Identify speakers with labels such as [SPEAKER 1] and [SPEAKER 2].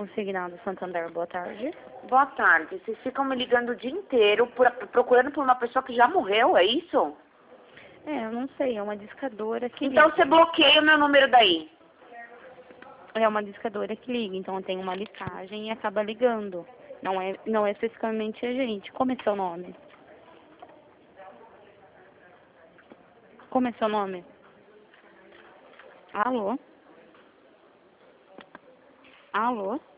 [SPEAKER 1] Consignado Santander, boa tarde.
[SPEAKER 2] Boa tarde. Vocês ficam me ligando o dia inteiro procurando por uma pessoa que já morreu, é isso?
[SPEAKER 1] Eu não sei, é uma discadora que
[SPEAKER 2] Então
[SPEAKER 1] liga.
[SPEAKER 2] você bloqueia o meu número daí.
[SPEAKER 1] É uma discadora que liga, então tem uma listagem e acaba ligando. Não é especificamente a gente. Como é seu nome? Como é seu nome? Alô? Alô?